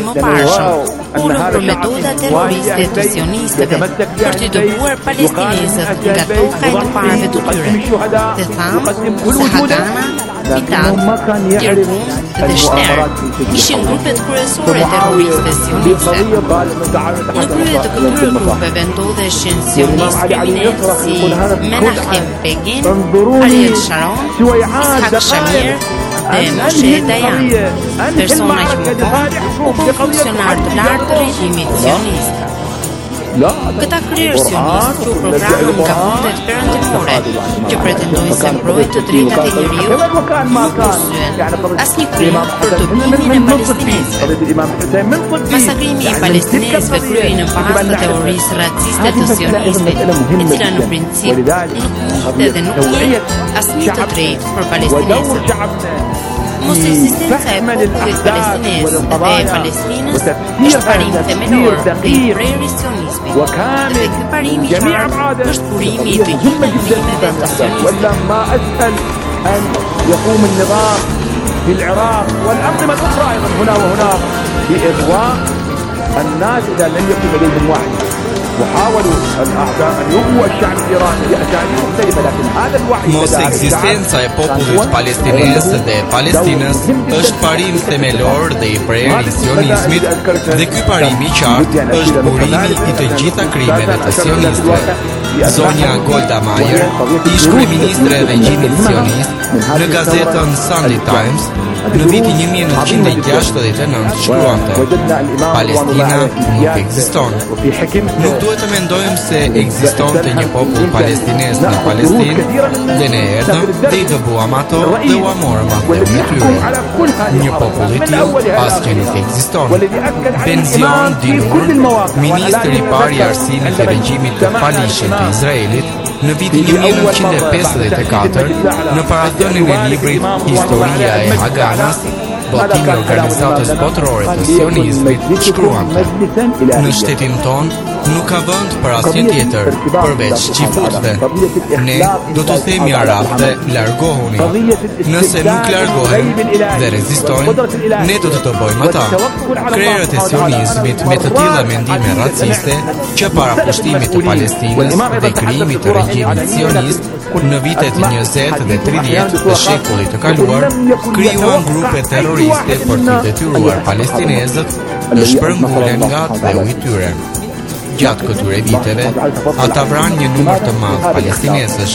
Por metoda terroriste të sionistëve për të dëbuar palestinezët nga toka e të parëve të tyre, dhe thamë se Hagana, Fitat, Irgun dhe Shner ishin grupet kryesore terroriste sioniste. Në krye të këtyre grupeve ndodheshin sionist kriminal si Menachem Begin, Ariel Sharon, Ishak Shamir dhe Moshe Dayan, persona që më vonë u bën funksionar të lartë të regjimit sionist. Këta kryer sionist u programën nga fundet perëndimore që pretendojnë se mbrojnë të drejtat e njeriut, nuk kursyen asnjë krim për dëbimin e palestinezëve. Masakrimi i palestinezëve kryer në bazë të teorisë raciste të sionistit, e cila në princip nuk njihte dhe nuk njeh asnjë të drejtë për palestinezët. Mos ekzistenca e popullit palestinez dhe e Palestinës është parim themelor dhe i prerë i sionizmit. Dhe ky parim i qartë është burimi i të gjithë ndërimeve të sionizmit. أن يقوم النظام في العراق والأنظمة الأخرى أيضا هنا وهناك بإغواء الناس إذا لم يكن لديهم وعي. وحاولوا الأعداء أن يغووا الشعب الإيراني بأساليب مختلفة، لكن هذا الوعي Mos ekzistenca e popullit palestinez dhe Palestinës është parim themelor dhe i prerë i sionizmit, dhe ky parim i qartë është burimi i të gjitha krimeve të sionistëve. Zonja Golda Meir, ish kryeministre e regjimit sionist, në gazetën Sunday Times në vitin 1969 shkruante: Palestina nuk ekziston. Nuk duhet të mendojmë se ekzistonte një popull palestinez në Palestinë dhe ne erdhëm dhe i dëbuam ato dhe u amorëm atë me tyre. Një popull i tillë asgjë nuk ekziston. Benzion Dinur, ministri i parë i arsimit të regjimit të palishëm të Izraelit, në vitin 1954, në parathënien e librit Historia e Haganas, botimi i organizatës botërore të sionizmit, shkruante: në shtetin ton nuk ka vend për asnjë tjetër përveç qifutëve. Ne do të themi arabëve largohuni. Nëse nuk largohen dhe rezistojnë, ne do të bëjmë ata. Krerët e sionizmit me të tilla mendime raciste që para pushtimit të Palestinës dhe krijimit të regjimit sionist në vitet 20 dhe 30 të shekullit të kaluar, krijuan grupe terroriste për të detyruar palestinezët të shpërngulen nga dheu i tyre. Gjatë këtyre viteve, ata vranë një numër të madh palestinezësh.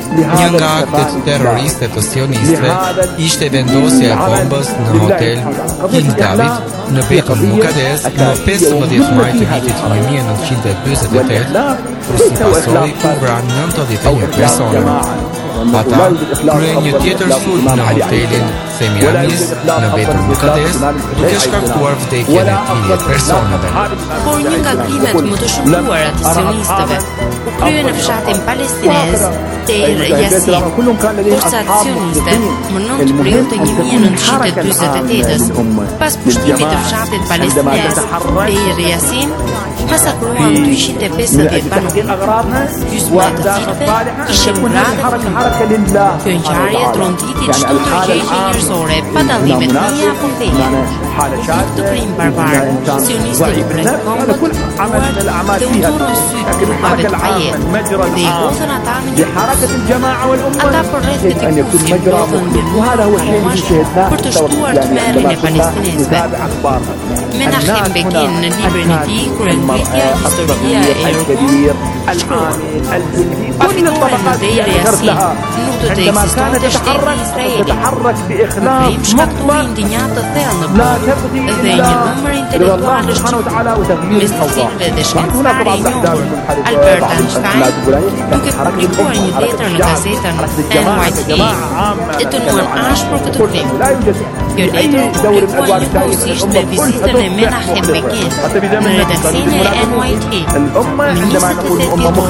Një nga aktet terroriste të sionistëve ishte vendosja e bombës në hotel King David në Beitul Muqaddes në 15 maj të vitit 1948, ku si pasojë u vranë 91 persona. Ata kryen një tjetër sulm në hotelin Semianis në Beitul Muqaddes, duke shkaktuar vdekjen e 30 personave. Por një nga krimet më të shëmtuara të sionistëve u krye në fshatin palestinez Deir Yassin. Forcat sioniste më 9 prill të 1948-s, pas pushtimit të fshatit palestinez Deir Yassin, masakruan 250 banorë. Gjysma e të cilëve ishin vrarë dhe të Kjo ngjarje tronditi çdo ndërgjegjje njerëzore pa dallime të mia apo feje. Këtë krim barbar, sionistët i praktikuan dhe udhëruan sytë grupave të fajet dhe i hodhën ata në një ata për rreth të kufi hodhën një për të shtuar të merrin e palestinezëve. Menachem Begin në librin e tij kur e ngritja historia e Ergun Pafitore në Deir Yassin nuk do të ekzistonte shteti Izraeli. Krim shkaktoi indinjat të thellë në botë dhe një numër intelektualësh mes të cilëve dhe shkencëtari i njohur Albert Einstein, duke publikuar një letër në gazetën NYT e dënuar ashpër këtë krim. Kjo letër u publikua njëkohësisht me vizitën e Menachem Begin në redaksinë e NYT në 28 dhjetor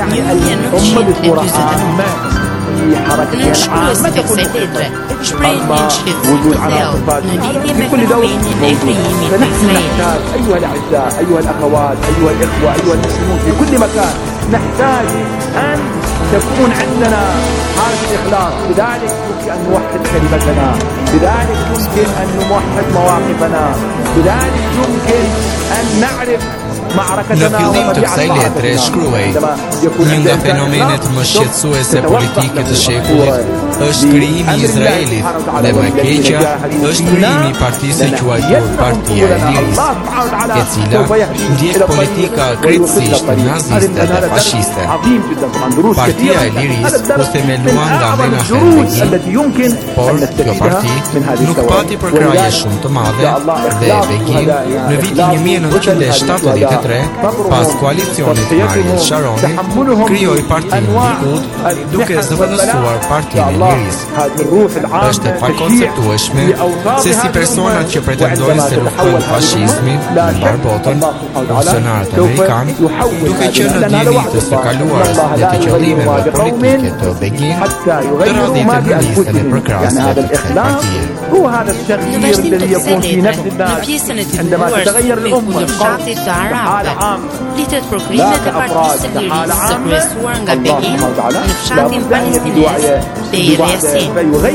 1949. Në shkruesit e kësaj letre shpreh një shqetësim të thellë në lidhje me fenomenin e krijimit të Izraelit. أيها الأعزاء أيها الأخوات أيها الإخوة أيها المسلمون في كل مكان نحتاج أن تكون عندنا هذا الإخلاص. لذلك يمكن أن نوحد كلمتنا، لذلك يمكن أن نوحد مواقفنا، لذلك يمكن أن نعرف Në fillim të kësaj letre shkruaj: një nga fenomenet më shqetësuese politike të shekullit është krijimi i Izraelit dhe më e keqja është krijimi i partisë e quajtur Partia e Lirisë, e cila ndjek politika krejtësisht naziste dhe fashiste. Partia e Lirisë u themeluan nga Menachem Begin, por kjo parti nuk pati përkraje shumë të madhe dhe Begin në vitin 1973 pas koalicionit me Ariel Sharoni, krijoi partinë Likud duke zëvendësuar Partinë e Lirisë. Është e pakonceptueshme se si personat që pretendojnë se luftojnë fashizmin në mbar botën, funksionarët amerikanë, duke qenë në djeni të së kaluarës dhe të qëllimeve politike të Begin, të radhitën në listën e përkrasëve të kësaj partie. Në vazhdim të kësaj letre, në pjesën e titulluar Sulmi kundër fshatit të Arabëve, flitet për krimet e Partisë së Lirisë së kryesuar nga Begin në fshatin palestinez Deir Yassin.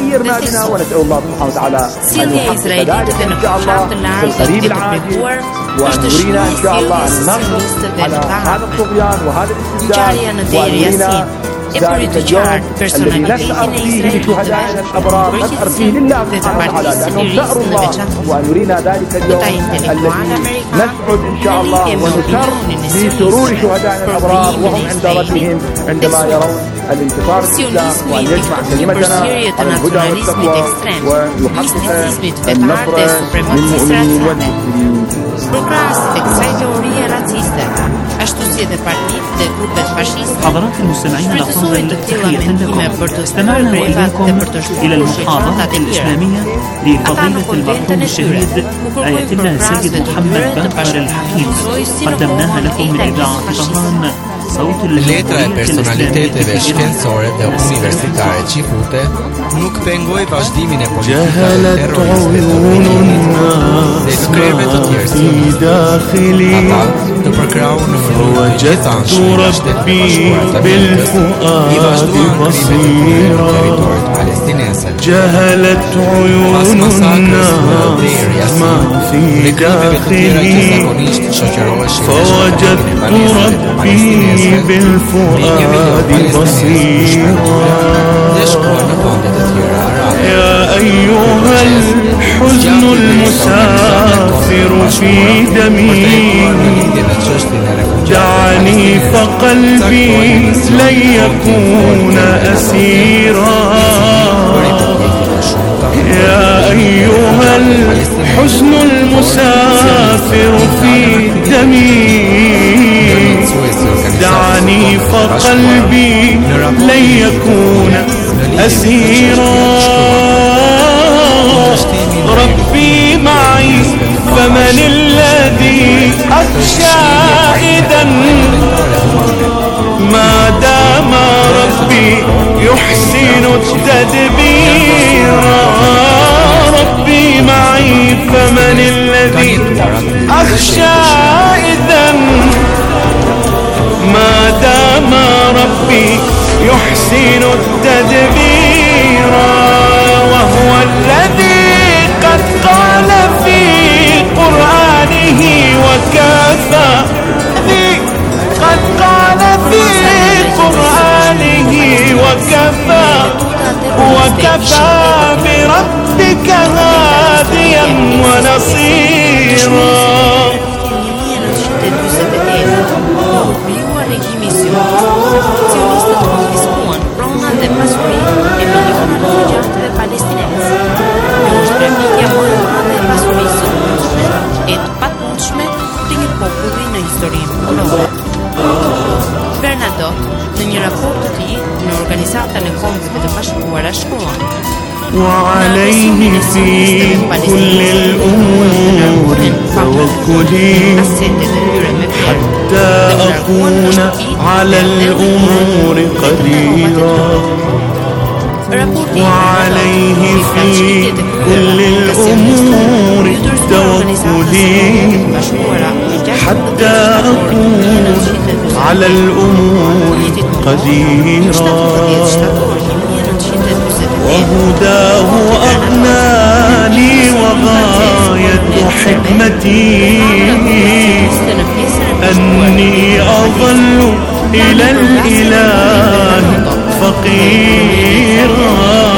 Sjellja e izraelitëve në fshat të largët e të prekuar është dëshmi e sjelljes së sionistëve në Gaza. Ngjarja në Deir Yassin e bëri të qartë personalitetin e izraelitëve, përgjithësinë dhe të Partisë së Lirisë në veçantë. Këta intelektualë amerikanë në lidhje me opinionin e sionistëve për krijimin e Izraelit, besuan sionismi i diktohet një përsierje të nacionalizmit ekstrem, misticizmit fetar dhe supremacisë raciale. Përkrahas të kësaj teorie raciste, ashtu si edhe partitë dhe grupet fashiste, shfrytësojnë të tilla mendime për të stërë brevat dhe për të shtuar shqetësat e tjera. Ata në konventën e tyre, ku kërkojnë përkrahasve të tyre të bashkëpunojnë si në kohën e italisë fashiste. Letra e personaliteteve shkencore dhe universitare qifute nuk pengoj vazhdimin e politikave terroriste të Beginit dhe të krerëve të tjerë sioniste. Ata të përkrahur në mënyrë të gjithanshme nga Shtetet e Bashkuara të Amerikës, i vazhduan krimet e tyre në territorit palestinese. Pas masakrës në Deir Yassin dhe krimeve të tjera që zakonisht shoqëroheshin me shkatërimin e banesave të palestinese, بالفؤاد بصيرا يا أيها الحزن المسافر في دمي دعني فقلبي لن يكون أسيرا. يا أيها الحزن المسافر في دمي دعني فقلبي لن يكون أسيرا. ربي معي فمن الذي أخشى إذا ما دام ربي يحسن التدبير. ربي معي فمن الذي أخشى إذا ما دام ربي يحسن التدبير. وهو الذي قد قال في قرآنه وكفى، قد قال في قرآنه وكفى بربك هاديا ونصيرا. Bernadotte, në një raport të tij në Organizatën e Kombeve të Bashkuara shkruan: وعليه في كل الأمور توكلي حتى أكون على الأمور قديرا. وعليه في كل الأمور توكلي حتى أكون على الأمور قديرا. وهداه أغناني وغاية حكمتي أني أظل إلى الإله فقيرا.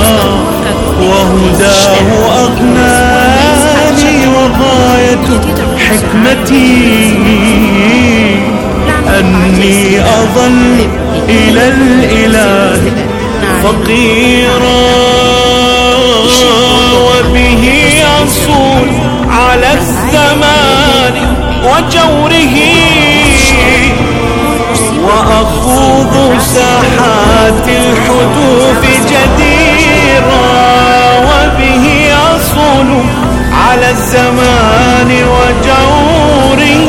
وهداه أغناني وغاية حكمتي أني أظل إلى الإله فقيرا. وبه أصول على الزمان وجوره وأخوض ساحات الحدوث جديرا. وبه أصول على الزمان وجوره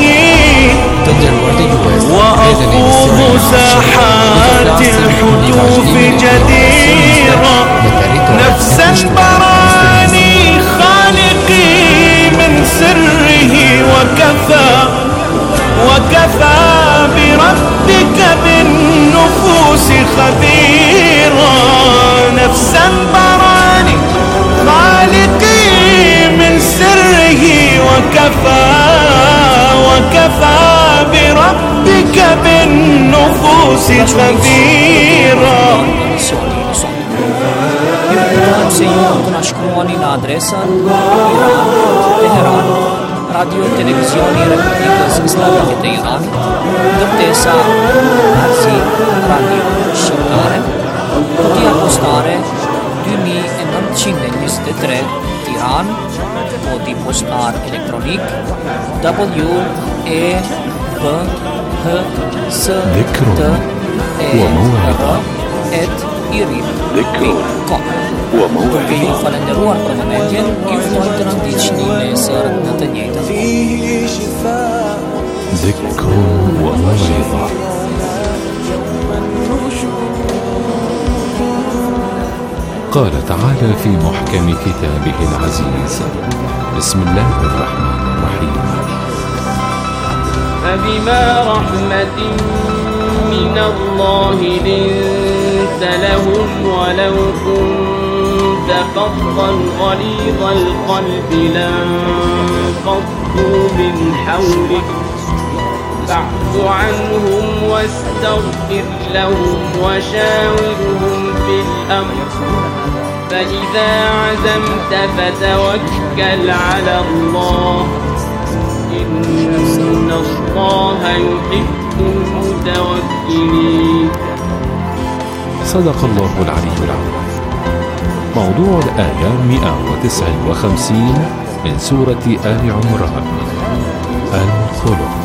وأخوض ساحات الحدوث جديرا. نفسا براني خالقي من سره وكفى بربك بالنفوس خبيرا. نفسا براني خالقي من سره وكفى بربك بالنفوس خبيرا. Seguono shkruani në adresën Iran, Teheran, Radio Televizioni Republikës Islamike të Iran, ndërtesa Arsi Radio Shqiptare, kutia postare 2923 Tiran, kodi postar elektronik WEBHSTER@irin.com. Duke ju falenderuar për momentin, ju ftojmë të na ndiqni nesër në të njëjtën ذكر وموعظة. قال تعالى في محكم كتابه العزيز: بسم الله الرحمن الرحيم. فبما رحمة من الله لنت لهم ولو كنت فظا غليظ القلب لانفضوا من حولك فاعف عنهم واستغفر لهم وشاورهم في الأمر فإذا عزمت فتوكل على الله إن الله يحب المتوكلين. المؤمنين. صدق الله العلي العظيم. موضوع الآية 159 من سورة آل عمران. الخلق.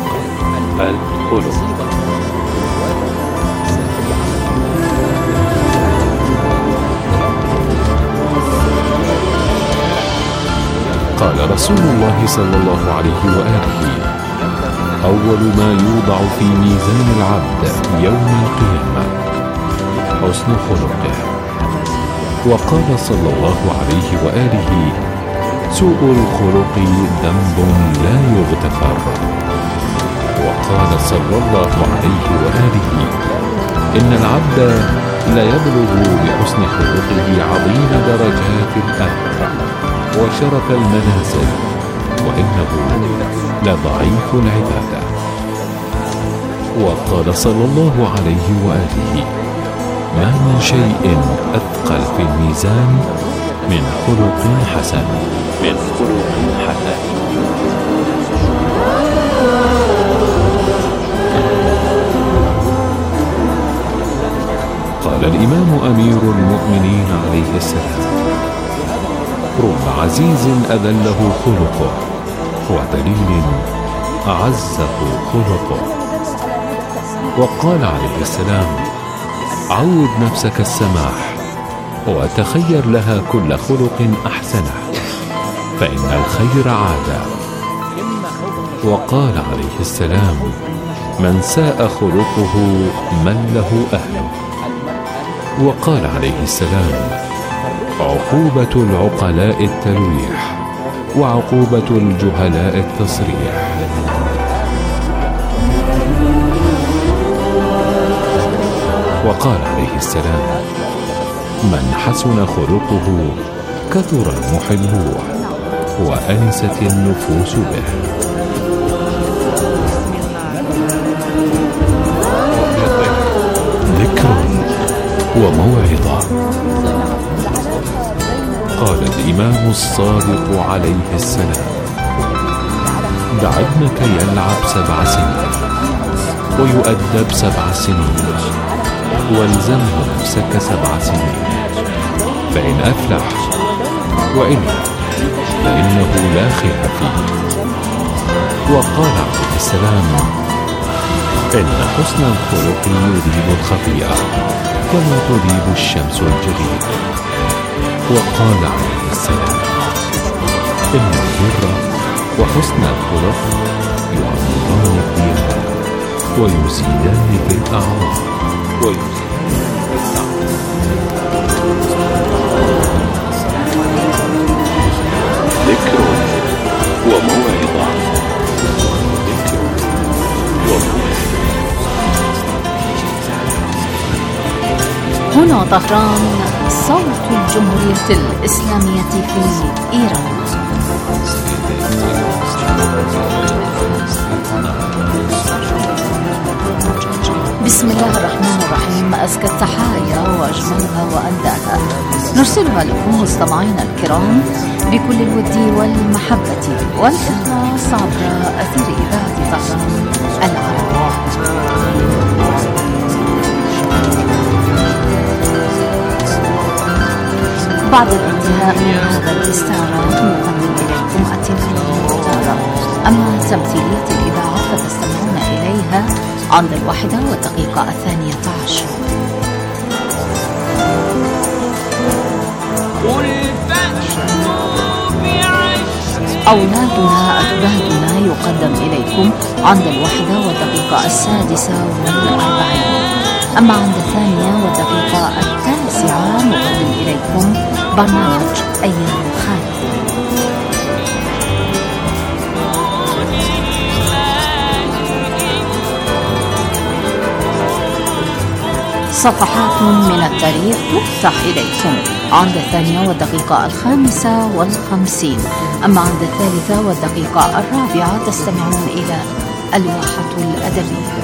قال رسول الله صلى الله عليه وآله: أول ما يوضع في ميزان العبد يوم القيامة حسن خلقه. وقال صلى الله عليه وآله: سوء الخلق ذنب لا يغتفر. وقال صلى الله عليه وآله: إن العبد لا يبلغ بحسن خلقه عظيم درجات الآخرة وشرف المنازل، وإنه لضعيف العبادة. وقال صلى الله عليه وآله: ما من شيء أثقل في الميزان من خلق حسن. قال الإمام أمير المؤمنين عليه السلام: رب عزيز أذله خلقه ودليل أعزه خلقه. وقال عليه السلام: عود نفسك السماح وتخير لها كل خلق أحسنه، فإن الخير عادة. وقال عليه السلام: من ساء خلقه من له أهله. وقال عليه السلام: عقوبة العقلاء التلويح، وعقوبة الجهلاء التصريح. وقال عليه السلام: من حسن خلقه كثر المحبوه وأنست النفوس به. ذكر وموعظة. قال الإمام الصادق عليه السلام: دع ابنك يلعب 7 سنين ويؤدب 7 سنين، والزمه نفسك 7 سنين، فإن أفلح، وإلا فإنه لا خير فيه. وقال عليه السلام: إن حسن الخلق يذهب الخطيئة كما تذهب الشمس الجليد. وقال عليه السلام: إن البر وحسن الخلق يعمران الديار ويزيدان في الأعمار. ذكر وموعظة. هنا طهران، صوت الجمهورية الإسلامية في إيران. بسم الله الرحمن الرحيم. أزكى التحايا وأجملها وأنداها نرسلها لكم مستمعينا الكرام بكل الود والمحبة والإخلاص عبر أثير إذاعة طهران العربية. بعد الانتهاء من هذا الاستعراض نقدم إليكم التلاوة المختارة. أما تمثيلية الإذاعة فتستمعون إليها عند 1:12. أولادنا أجدادنا يقدم إليكم عند 1:06. أما عند 2:09 نقدم إليكم برنامج أيام خالد. صفحات من التاريخ تفتح إليكم عند 2:55. أما عند 3:04 تستمعون إلى الواحة الأدبية.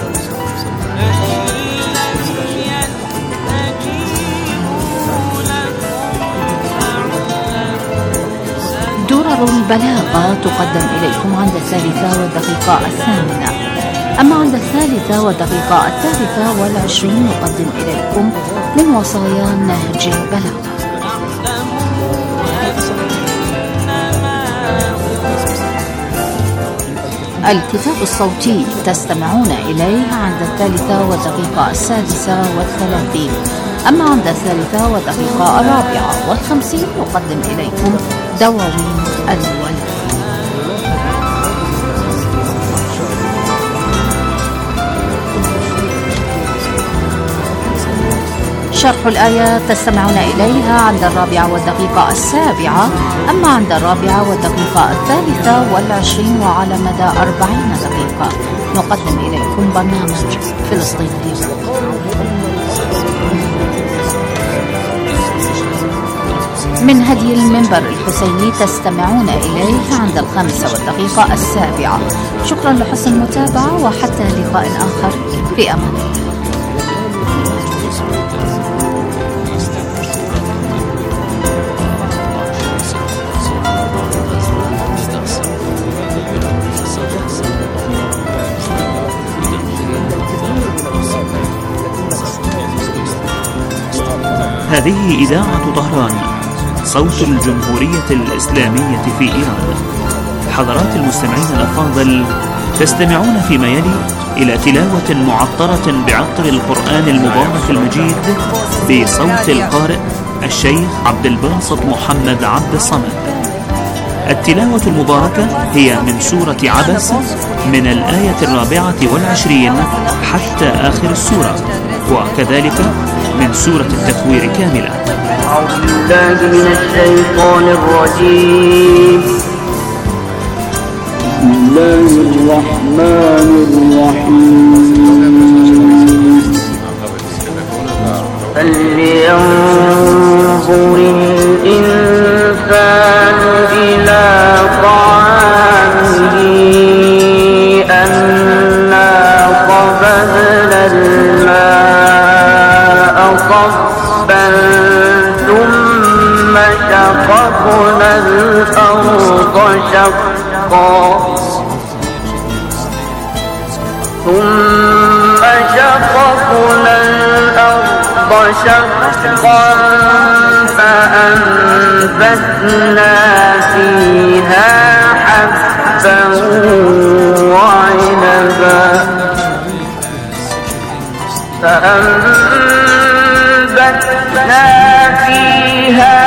درر البلاغة تقدم إليكم عند 3:08. أما عند 3:23 نقدم إليكم من وصايا نهج البلاغة. الكتاب الصوتي تستمعون إليه عند 3:36. أما عند 3:54 نقدم إليكم دواوين الولد. شرح الآيات تستمعون إليها عند 4:07. أما عند 4:23 وعلى مدى 40 دقيقة نقدم إليكم برنامج فلسطين اليوم. من هدي المنبر الحسيني تستمعون إليه عند 5:07. شكرا لحسن المتابعة وحتى لقاء آخر في أمان الله. هذه إذاعة طهران صوت الجمهورية الإسلامية في إيران. حضرات المستمعين الأفاضل، تستمعون فيما يلي إلى تلاوة معطرة بعطر القرآن المبارك المجيد بصوت القارئ الشيخ عبد الباسط محمد عبد الصمد. التلاوة المباركة هي من سورة عبس من الآية 24 حتى آخر السورة، وكذلك من سورة التكوير كاملة. أعوذ بالله من الشيطان الرجيم. بسم الله الرحمن الرحيم. فلينظر الإنسان إلى طعامه أنا صببنا الماء صبا ثم شققنا الأرض شقا فأنبتنا فيها حبا وعنبا فأنبتنا فيها